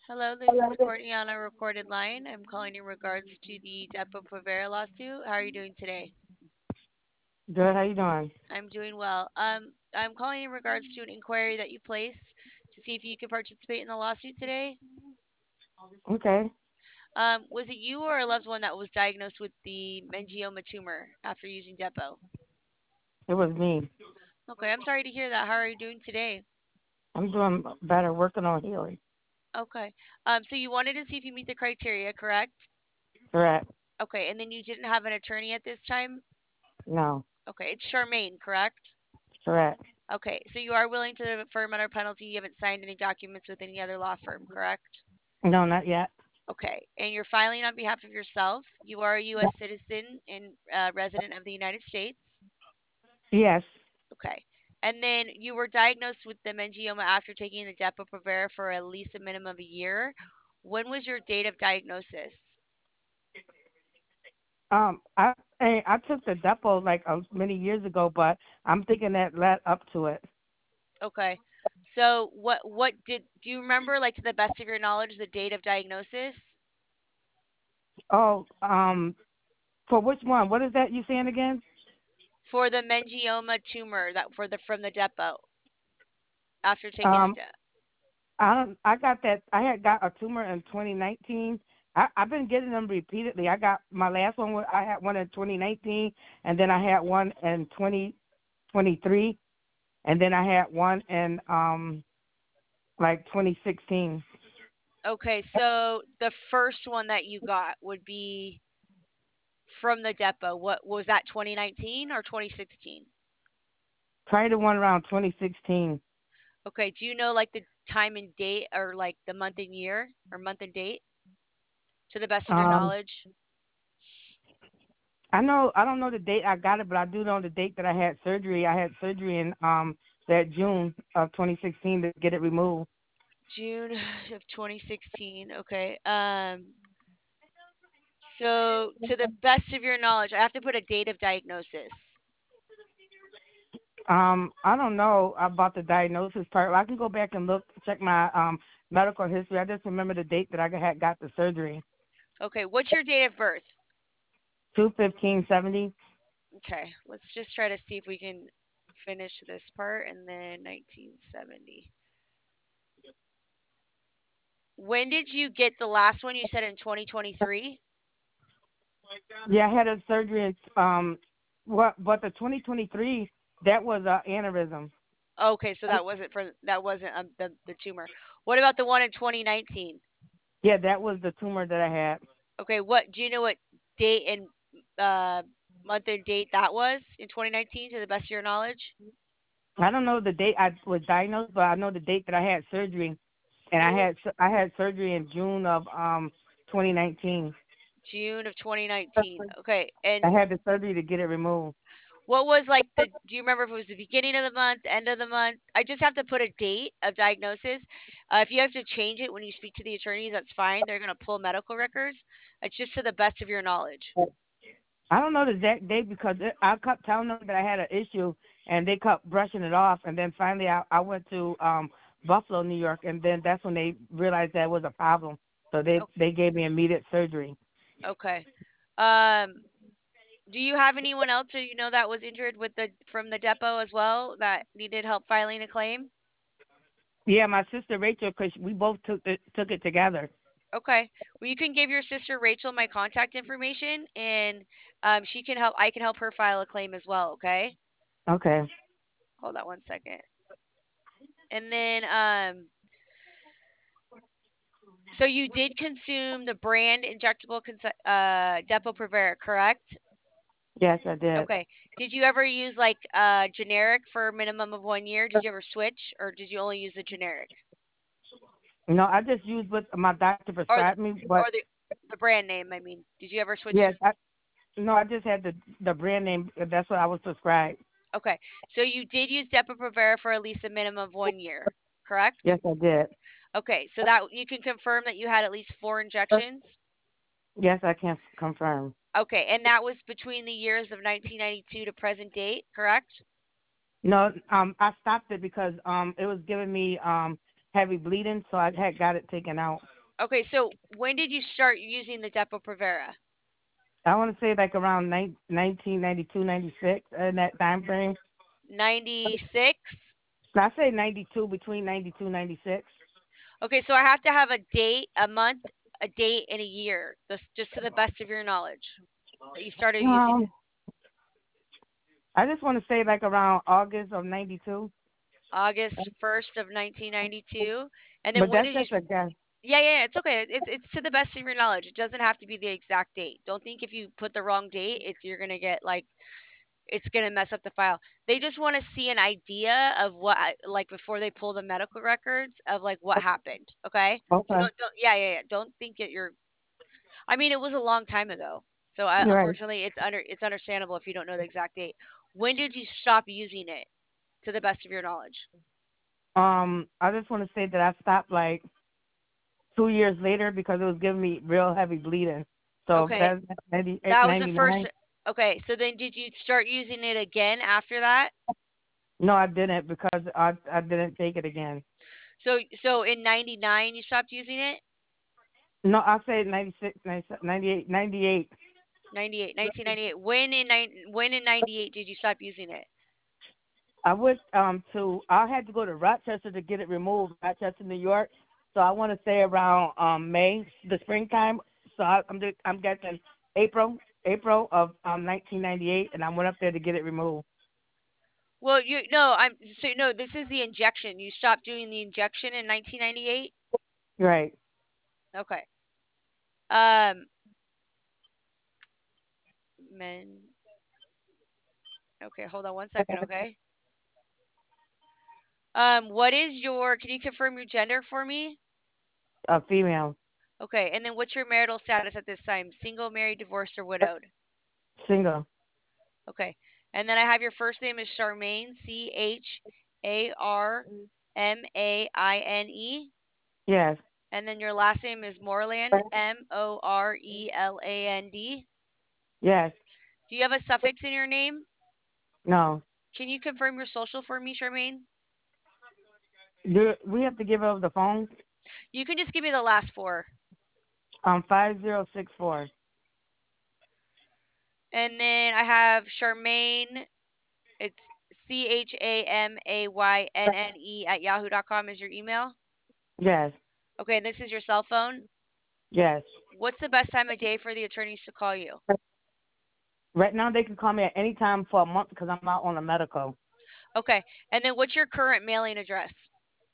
Hello, this is Courtney on a recorded line. I'm calling in regards to the Depo-Provera lawsuit. How are you doing today? Good. How you doing? I'm doing well. I'm calling in regards to an inquiry that you placed to see if you could participate in the lawsuit today. Okay. Was it you or a loved one that was diagnosed with the meningioma tumor after using Depo? It was me. Okay, I'm sorry to hear that. How are you doing today? I'm doing better, working on healing. Okay. So you wanted to see if you meet the criteria, correct? Correct. Okay, and then you didn't have an attorney at this time? No. Okay, it's Charmaine, correct? Correct. Okay, so you are willing to affirm under penalty you haven't signed any documents with any other law firm, correct? No, not yet. Okay, and you're filing on behalf of yourself. You are a Yeah. U.S. citizen and resident of the United States. Yes. Okay, and then you were diagnosed with the meningioma after taking the Depo-Provera for at least a minimum of a year. When was your date of diagnosis? I took the Depo like many years ago, but I'm thinking that led up to it. Okay, so do you remember, like to the best of your knowledge, the date of diagnosis? Oh, for which one? What is that you saying again? For the meningioma tumor that for the from the depot after taking the Um, I don't. I got that. I had got a tumor in 2019. I've been getting them repeatedly. I got my last one. I had one in 2019, and then I had one in 2023, and then I had one in like 2016. Okay, so the first one that you got would be from the depot. What was that, 2019 or 2016? Tried the one around 2016. Okay, do you know like the time and date or like the month and year or month and date to the best of your Um, knowledge? I know I don't know the date I got it, but I do know the date that I had surgery. I had surgery in that June of 2016 to get it removed. June of 2016. Okay. So to the best of your knowledge, I have to put a date of diagnosis. I don't know about the diagnosis part. I can go back and look, check my medical history. I just remember the date that I had got the surgery. Okay, what's your date of birth? 2/15/70. Okay, let's just try to see if we can finish this part and then 1970. When did you get the last one? You said in 2023? Yeah, I had a surgery. What? But the 2023 that was aneurysm. Okay, so that wasn't the tumor. What about the one in 2019? Yeah, that was the tumor that I had. Okay, what do you know what date and uh month and date that was in 2019 to the best of your knowledge? I don't know the date I was diagnosed, but I know the date that I had surgery, and I had surgery in June of 2019. June of 2019. Okay, and I had the surgery to get it removed. what was like the do you remember if it was the beginning of the month, end of the month? I just have to put a date of diagnosis. If you have to change it when you speak to the attorneys, that's fine. They're going to pull medical records. It's just to the best of your knowledge. I don't know the exact date because I kept telling them that I had an issue, and they kept brushing it off. And then finally, I went to Buffalo, New York, and then that's when they realized that was a problem. So Oh, they gave me immediate surgery. okay. Um, do you have anyone else who you know that was injured with the from the depot as well that needed help filing a claim? Yeah, my sister Rachel, because we both took it together. Okay. Well, you can give your sister Rachel my contact information, and she can help. I can help her file a claim as well. Okay. Okay. Hold on one second. And then, so you did consume the brand injectable Depo-Provera, correct? Yes, I did. Okay. Did you ever use like generic for a minimum of 1 year? Did you ever switch, or did you only use the generic No, I just used what my doctor or prescribed me, but the brand name? I mean, did you ever switch? yes, no, I just had the brand name. That's what I was prescribed. Okay. So you did use Depo-Provera for at least a minimum of 1 year, correct? Yes, I did. Okay. So that you can confirm that you had at least 4 injections. Yes, I can confirm. Okay, and that was between the years of 1992 to present date, correct? No, I stopped it because it was giving me heavy bleeding, so I had got it taken out. Okay, so when did you start using the Depo-Provera? I want to say like around 1992, 96 in that time frame. 96? I say 92, between 92, 96. Okay, so I have to have a date, a month, a date, and a year. This just to the best of your knowledge that you started using it. Um, I just want to say like around August of 92. August 1st of 1992. And then But when that's did you just a guess. Yeah, yeah, yeah, it's okay. It's to the best of your knowledge. It doesn't have to be the exact date. Don't think if you put the wrong date, it's you're gonna get like it's gonna mess up the file. They just want to see an idea of like before they pull the medical records of like what happened. Okay, so Okay. don't yeah, yeah, yeah. Don't think that you're. I mean, it was a long time ago, so Right. unfortunately, it's understandable if you don't know the exact date. When did you stop using it? To the best of your knowledge. I just want to say that I stopped like 2 years later because it was giving me real heavy bleeding. So Okay, that's 98, that was the 99. first. Okay, so then did you start using it again after that? No, I didn't because I didn't take it again. So in 99 you stopped using it? No, I say 96, 97, 98, 98. 98, 1998. When in 98 did you stop using it? I went I had to go to Rochester to get it removed, Rochester, New York. So I want to say around May, the springtime. So I'm guessing April of 1998, and I went up there to get it removed. Well, you no, I'm so no, this is the injection. You stopped doing the injection in 1998? Right. Okay. Um men Okay, hold on one second, okay? what is your can you confirm your gender for me? A female, Okay, and then what's your marital status at this time? Single, married, divorced, or widowed? single. Okay. And then I have your first name is Charmaine, Charmaine. Yes. And then your last name is Moreland, Moreland. Yes. Do you have a suffix in your name? No. Can you confirm your social for me, Charmaine? Do we have to give over the phone? You can just give me the last four. 5064. And then I have Charmaine. It's CHAMAYNNE at yahoo.com is your email. Yes. Okay, this is your cell phone. Yes. What's the best time of day for the attorneys to call you? Right now they can call me at any time for a month because I'm out on a medical. Okay. And then what's your current mailing address?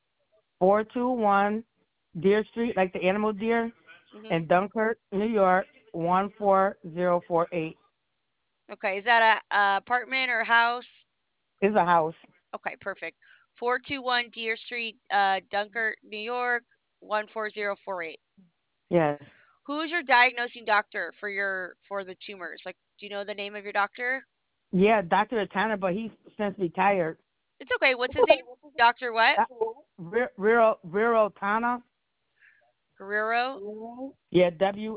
421 Deer Street, like the animal deer, Hmm. in Dunkirk, New York, 14048. Okay. Is that a apartment or house? Is a house. Okay, perfect. 421 Deer Street, Dunkirk, New York, 14048. Yes. Who is your diagnosing doctor for the tumors? Like, do you know the name of your doctor? Yeah, Dr. Tanner, but he's since retired. It's okay. What's his name? Doctor what? Uh, Vero Tana. Guerrero. Yeah,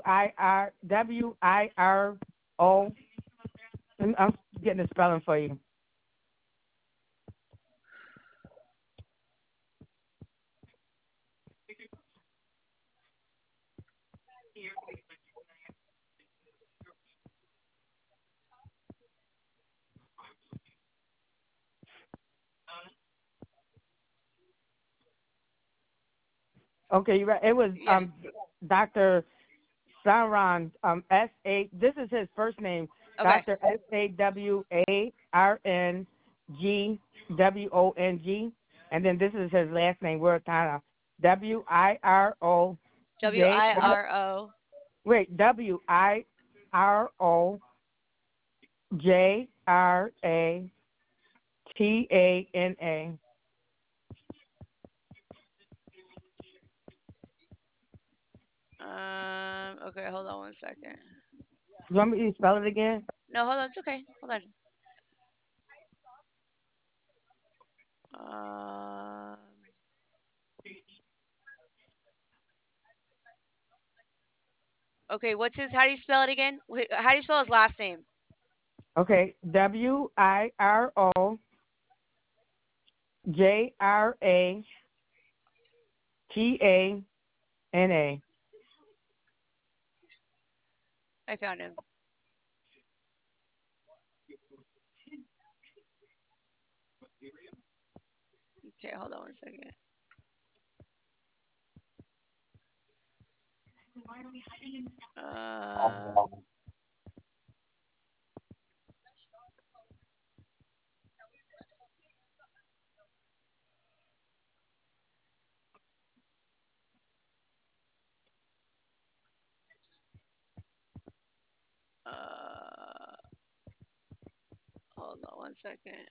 Wiro. I'm getting the spelling for you. Okay, you right. It was Yeah. Dr. Saran, S.A. This is his first name, Okay. Dr. Sawarngwong. And then this is his last name, Wirotana. W Wiroj. I R O. Wait, Wirojratana. Okay, hold on one second. You want me to spell it again? No, hold on. It's okay. Hold on. Um, okay, what's his? How do you spell it again? How do you spell his last name? Okay, Wirojratana. I found him. Okay, hold on one second. Uh, uh, hold on one second.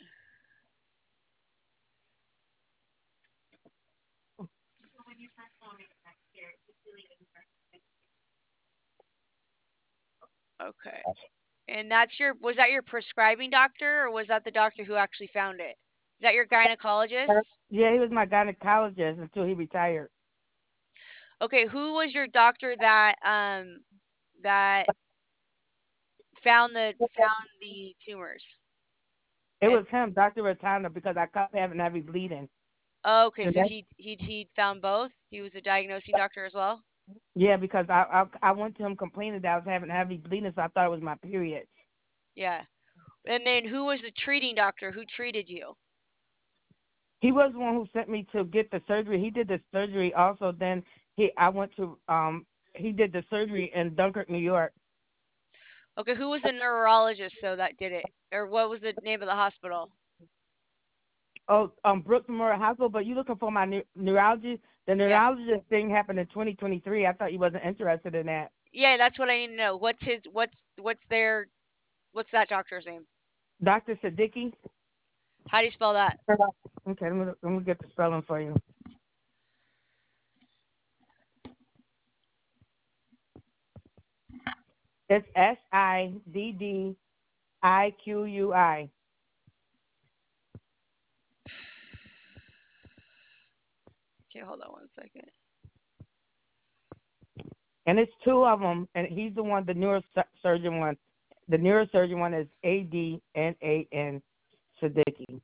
Okay. And was that your prescribing doctor or was that the doctor who actually found it? Is that your gynecologist? Yeah, he was my gynecologist until he retired. Okay, who was your doctor that found the tumors? It And was him, Dr. Ratana, because I kept having heavy bleeding. oh, okay, And so that's, he found both. He was a diagnosing doctor as well. yeah, because I went to him complaining that I was having heavy bleeding, so I thought it was my period. Yeah. And then who was the treating doctor? Who treated you? He was the one who sent me to get the surgery. He did the surgery also. Then I went to he did the surgery in Dunkirk, New York. Okay, who was the neurologist so that did it? Or what was the name of the hospital? Oh, Brooks Memorial Hospital. But you looking for my neurology? The Yeah. neurologist thing happened in 2023. I thought you wasn't interested in that. Yeah, that's what I need to know. What's that doctor's name? Dr. Siddiqui. How do you spell that? Okay, let me get the spelling for you. It's Siddiqui. Okay, hold on one second. And it's two of them, and he's the one, the neurosurgeon one. The neurosurgeon one is Adnan Siddiqui.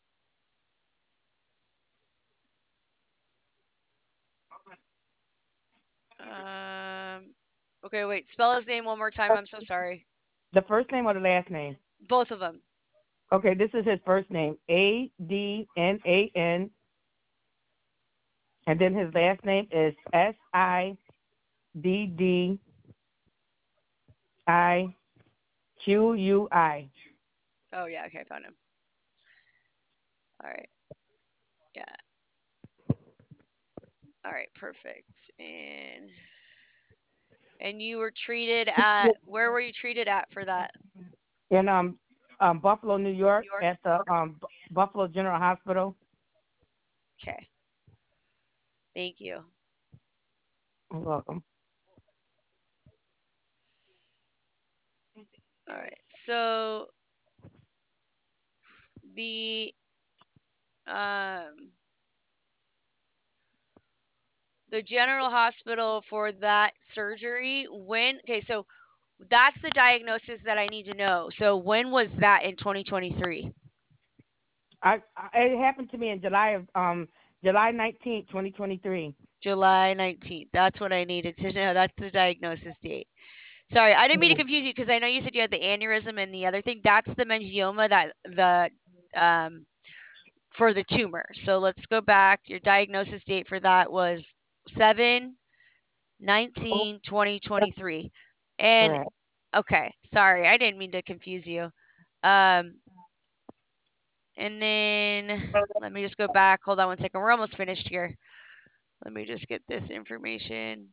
Um okay, wait. Spell his name one more time. I'm so sorry. The first name or the last name? Both of them. Okay, this is his first name, Adnan, and then his last name is Siddiqui. Oh yeah, okay, I found him. All right. Yeah. All right, perfect. And you were treated at where were you treated at for that? In Buffalo, New New York, York? at the Buffalo General Hospital. Okay. Thank you. You're welcome. All right. So the um the general hospital for that surgery okay, so that's the diagnosis that I need to know. So when was that in 2023? It happened to me in July 19th, 2023. July 19th. That's what I needed to know. That's the diagnosis date. Sorry, I didn't mean to confuse you because I know you said you had the aneurysm and the other thing. That's the meningioma that the um for the tumor. So let's go back. Your diagnosis date for that was 7/19/2023. And Correct. okay, sorry, I didn't mean to confuse you. Um and then let me just go back. Hold on one second. We're almost finished here. Let me just get this information.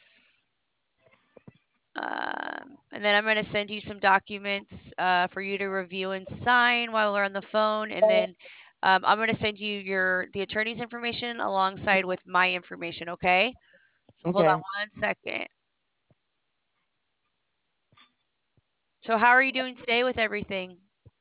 And then I'm going to send you some documents for you to review and sign while we're on the phone. And then I'm going to send you the attorney's information alongside with my information. Okay. So hold on Okay. one second. So how are you doing today with everything?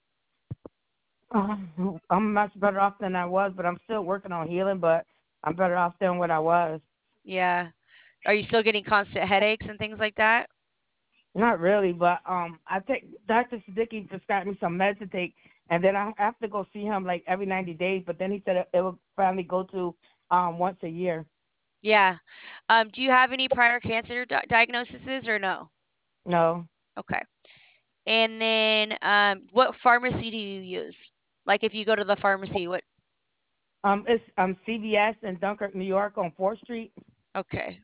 I'm much better off than I was, but I'm still working on healing. But I'm better off than what I was. Yeah. Are you still getting constant headaches and things like that? Not really, but I think Dr. Siddiqui prescribed me some meds to take, and then I have to go see him like every 90 days. But then he said it will finally go to once a year. Yeah. Do you have any prior cancer diagnoses or no? No. Okay. And then what pharmacy do you use? Like if you go to the pharmacy, what? It's CVS in Dunkirk, New York, on 4th Street. Okay.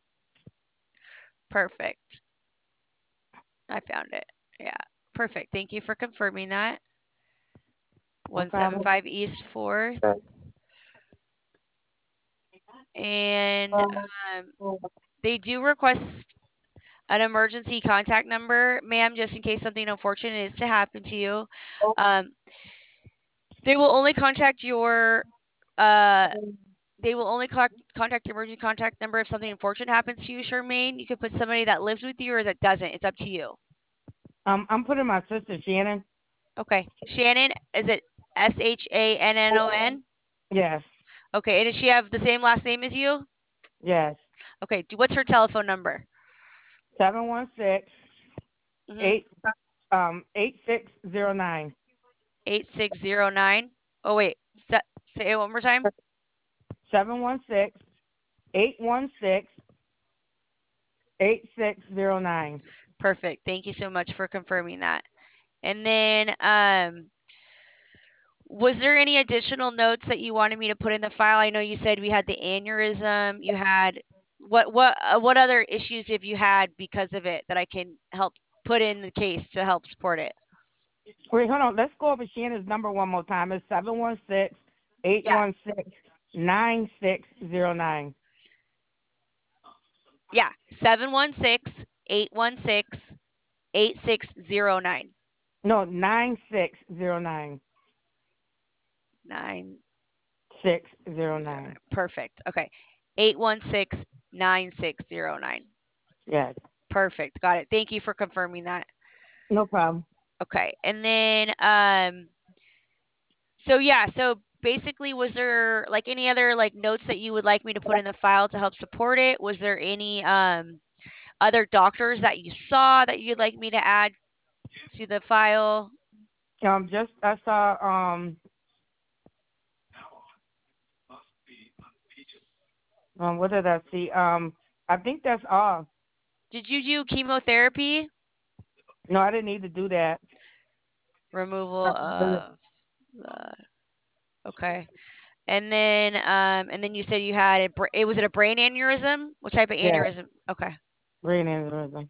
Perfect. I found it. Yeah. Perfect. Thank you for confirming that. No problem. 175 East 4th. And they do request an emergency contact number, ma'am, just in case something unfortunate is to happen to you. They will only contact your they will only contact your emergency contact number if something unfortunate happens to you, Charmaine. You could put somebody that lives with you or that doesn't. It's up to you. I'm putting my sister Shannon. Okay. Shannon, is it SHANNON? Yes. Okay. And does she have the same last name as you? Yes. Okay. What's her telephone number? 716 Mm-hmm. 8609. 8609. Oh, wait. Say it one more time. 716 816 8609. Perfect. Thank you so much for confirming that. And then, was there any additional notes that you wanted me to put in the file? I know you said we had the aneurysm. You had what other issues have you had because of it that I can help put in the case to help support it? Wait, hold on. Let's go over Shannon's number one more time. It's 716 816 9609. Yeah, 716-816-8609. No, 9609. 9 609. Perfect. Okay. 816-9609. Yes. Perfect. Got it. Thank you for confirming that. No problem. Okay. And then so basically was there like any other like notes that you would like me to put in the file to help support it? Was there any other doctors that you saw that you'd like me to add to the file? Just I saw what did I see? I think that's all. Did you do chemotherapy? No, I didn't need to do that. Removal of the okay. And then you said you had it was it a brain aneurysm? What type of Yeah, aneurysm? Okay. brain aneurysm.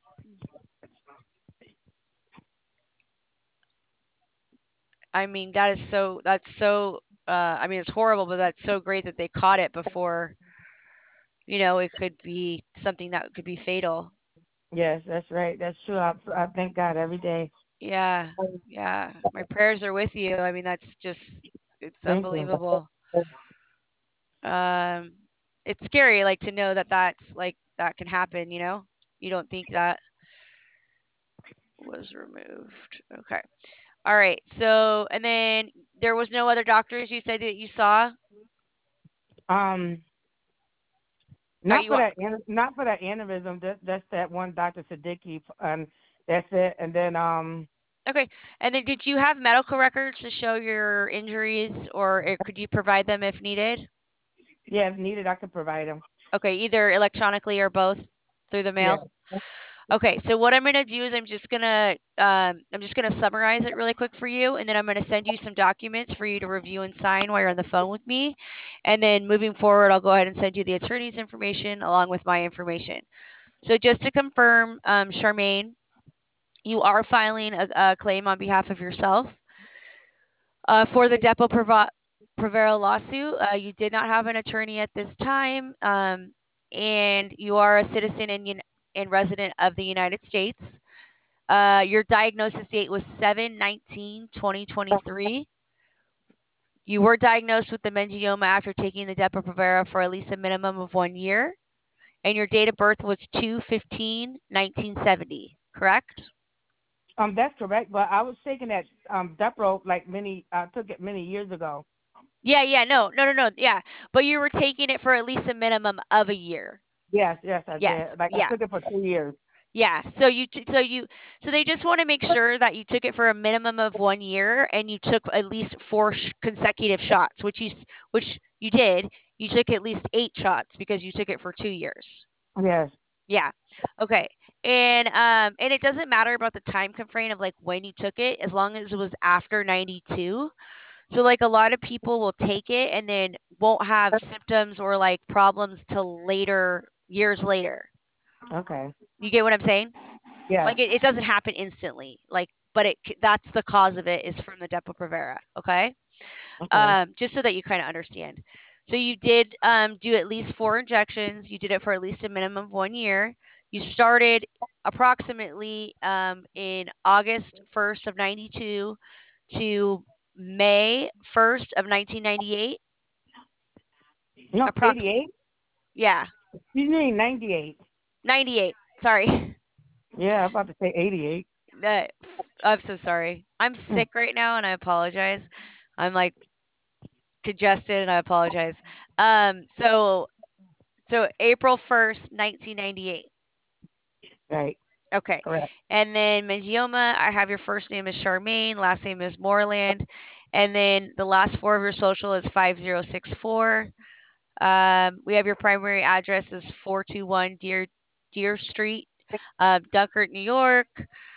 I mean, that's so I mean, it's horrible, but that's so great that they caught it before, it could be something that could be fatal. Yes, that's right. That's true. I thank God every day. Yeah. Yeah. My prayers are with you. I mean, that's just it's Thank you. unbelievable. Um it's scary like to know that that's like that can happen. You don't think that was removed. Okay. All right. So, and then there was no other doctors you said that you saw? Um, Are not you for that, not for that aneurysm. That's that one Dr. Siddiqui, and that's it. And then okay? And then did you have medical records to show your injuries, or could you provide them if needed? yeah, if needed, I could provide them. Okay, either electronically or both through the Yeah. mail. Okay, so what I'm gonna do is I'm just gonna summarize it really quick for you, and then I'm gonna send you some documents for you to review and sign while you're on the phone with me, and then moving forward, I'll go ahead and send you the attorney's information along with my information. So just to confirm, Charmaine, you are filing a claim on behalf of yourself for the Depo-Provera lawsuit. You did not have an attorney at this time, and you are a citizen and resident of the United States. Your diagnosis date was 7/19/2023. You were diagnosed with the meningioma after taking the Depo-Provera for at least a minimum of 1 year, and your date of birth was 2/15/1970, correct? That's correct. But I was taking that Depro I took it many years ago. Yeah, no, no, no, no, yeah. But you were taking it for at least a minimum of a year. Yes, yes, I Yes, did. Like I yeah, took it for 2 years. yeah. So they just want to make sure that you took it for a minimum of 1 year and you took at least four consecutive shots, which you did. You took at least 8 shots because you took it for 2 years. Yes. Yeah. Okay. And it doesn't matter about the time constraint of like when you took it, as long as it was after 92. So like a lot of people will take it and then won't have symptoms or like problems till later, years later. Okay. You get what I'm saying? Yeah. Like it doesn't happen instantly. Like, but that's the cause of it is from the Depo-Provera. Okay. Okay. Just so that you kind of understand. So you did do at least 4 injections. You did it for at least a minimum of 1 year. You started approximately in August 1st of 92 to May 1st of 1998. No, Approx. 88. Yeah, You mean 98? 98. Sorry. Yeah, I'm about to say 88. Uh, I'm so sorry. I'm Mm, sick right now and I apologize. I'm like congested and I apologize. So April 1st, 1998. right. Okay. Correct. And then Mangioma, I have your first name is Charmaine, last name is Moreland, and then the last four of your social is 5064. We have your primary address is 421 Deer Street, Dunkirk, New York,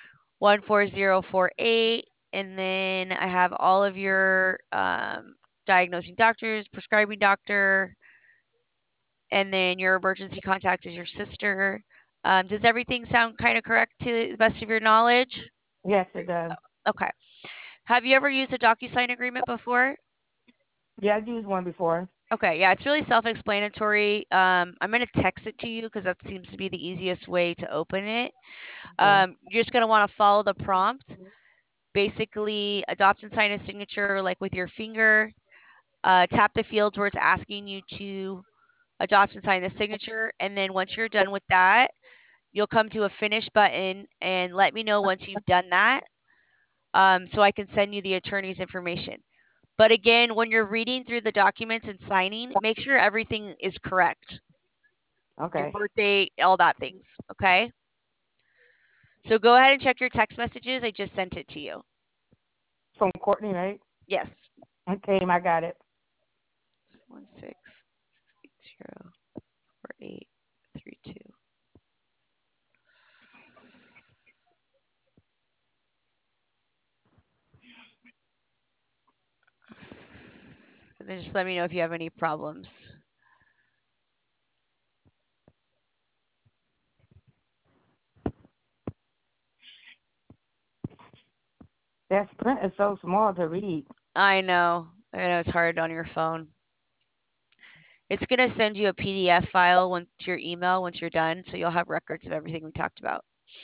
14048. And then I have all of your diagnosing doctors, prescribing doctor, and then your emergency contact is your sister. Does everything sound kind of correct to the best of your knowledge? Yes, it does. Okay. Have you ever used a DocuSign agreement before? Yeah, I used one before. Okay, yeah, it's really self-explanatory. I'm gonna text it to you because that seems to be the easiest way to open it. Okay. You're just gonna want to follow the prompt. Basically, adopt and sign a signature like with your finger. Tap the fields where it's asking you to adopt and sign the signature, and then once you're done with that, you'll come to a finish button and let me know once you've done that, so I can send you the attorney's information. But again, when you're reading through the documents and signing, make sure everything is correct. Your Okay. birthday, all that things. Okay. So go ahead and check your text messages. I just sent it to you. From Courtney, right? Yes. Okay, I got it. 16-680-4832. And then just let me know if you have any problems. That print is so small to read. I know. I know it's hard on your phone. It's going to send you a PDF file to your email once you're done, so you'll have records of everything we talked about.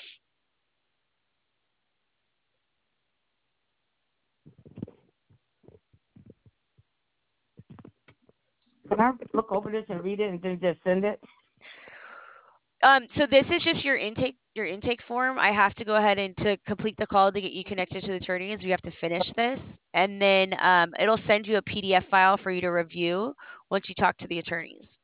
Can I look over this and read it and then just send it? So this is just your intake form. I have to go ahead and to complete the call to get you connected to the attorneys. We have to finish this, and then it'll send you a PDF file for you to review once you talk to the attorneys.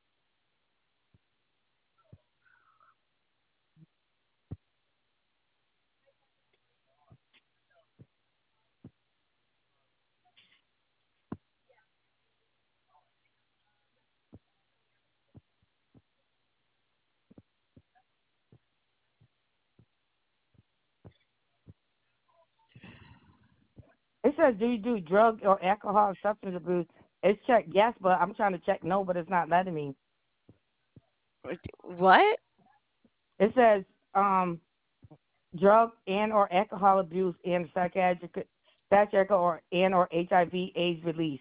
It says, do you do drug or alcohol substance abuse? It's checked yes, but I'm trying to check no, but it's not letting me. What? It says drug and or alcohol abuse and psychiatric or HIV/AIDS release.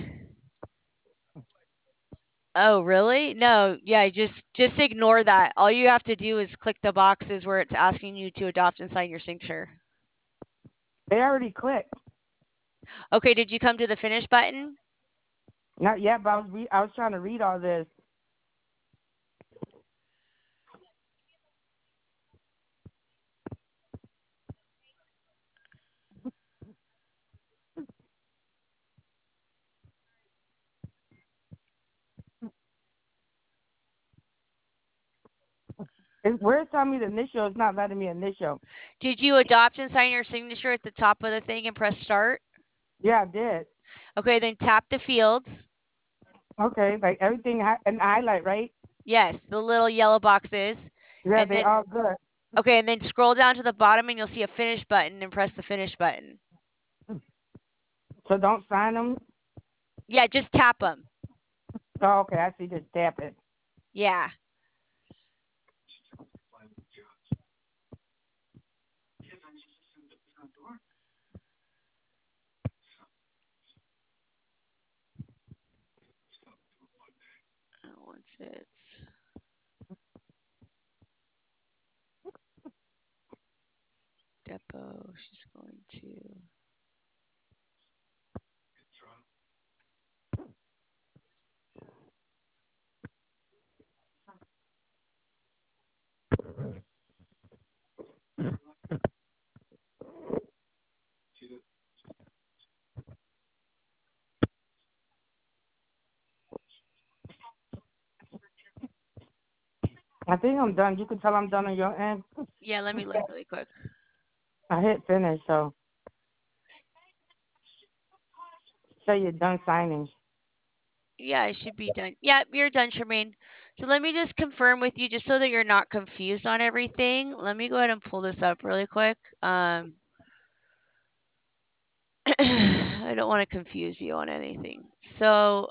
Oh, really? No, yeah, just ignore that. All you have to do is click the boxes where it's asking you to adopt and sign your signature. They already clicked. Okay, did you come to the finish button? Not yet, but I was trying to read all this. Where it's telling me the initial, it's not letting me initial. Did you adopt and sign your signature at the top of the thing and press start? Yeah, I did. Okay, then tap the fields. Okay, like everything and highlight, right? Yes, the little yellow boxes. Yeah, And they then all good. okay, and then scroll down to the bottom and you'll see a finish button and press the finish button. So don't sign them. Yeah, just tap them. Oh, okay. I see. Just tap it. Yeah. Once it's depot, she's going to. I think I'm done. You can tell I'm done on your end. Yeah, let me look really quick. I hit finish, so you're done signing. Yeah, I should be done. Yeah, you're done, Charmaine. So let me just confirm with you, just so that you're not confused on everything. Let me go ahead and pull this up really quick. I don't want to confuse you on anything. So,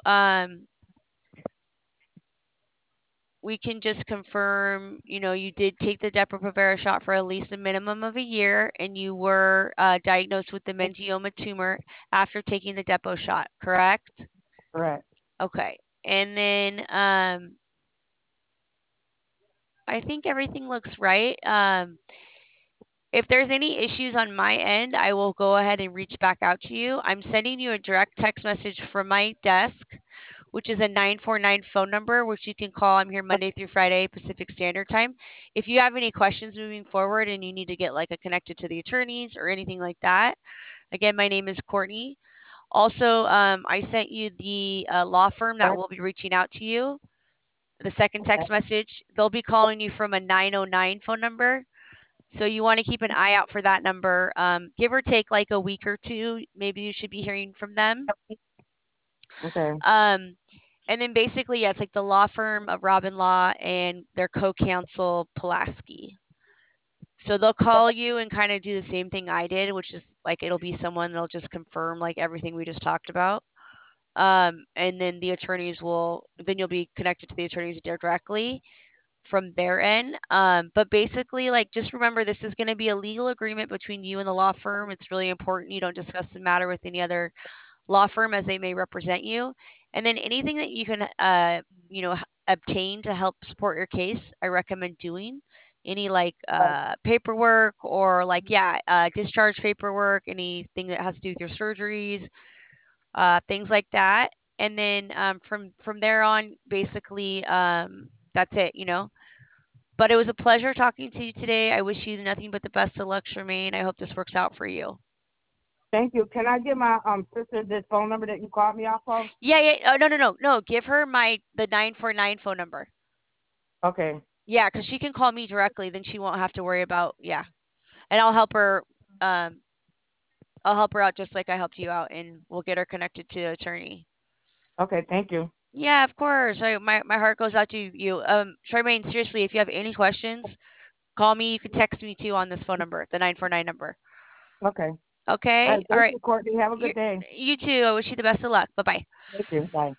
we can just confirm, you did take the Depo-Provera shot for at least a minimum of a year, and you were diagnosed with the meningioma tumor after taking the Depo shot, correct? Correct. Okay. And then I think everything looks right. If there's any issues on my end, I will go ahead and reach back out to you. I'm sending you a direct text message from my desk, which is a 949 phone number, which you can call. I'm here Monday through Friday, Pacific Standard Time. If you have any questions moving forward and you need to get like a connected to the attorneys or anything like that, again, my name is Courtney. Also, I sent you the law firm that will be reaching out to you. The second text message, they'll be calling you from a 909 phone number. So you want to keep an eye out for that number. Give or take like a week or two, maybe you should be hearing from them. Okay. Um, and then basically, yeah, it's like the law firm of Robin Law and their co-counsel Pulaski. So they'll call you and kind of do the same thing I did, which is like it'll be someone that'll just confirm like everything we just talked about. And then the attorneys then you'll be connected to the attorneys directly from their end. But basically, like, just remember this is going to be a legal agreement between you and the law firm. It's really important you don't discuss the matter with any other law firm as they may represent you. And then anything that you can, obtain to help support your case, I recommend doing. Any like paperwork or like discharge paperwork, anything that has to do with your surgeries, things like that. And then from there on, basically, that's it. But it was a pleasure talking to you today. I wish you nothing but the best of luck, Charmaine. I hope this works out for you. Thank you. Can I give my sister this phone number that you called me off of? Yeah, yeah. Oh, no, no, no, no. Give her the 949 phone number. Okay. Yeah, because she can call me directly. Then she won't have to worry about and I'll help her. Um, I'll help her out just like I helped you out, and we'll get her connected to the attorney. Okay. Thank you. Yeah, of course. My heart goes out to you. Charmaine, seriously, if you have any questions, call me. You can text me too on this phone number, the 949 number. Okay. All Okay. right. All Thank right. you, Courtney. Have a You good day. you too. I wish you the best of luck. Bye bye. Thank you. Bye.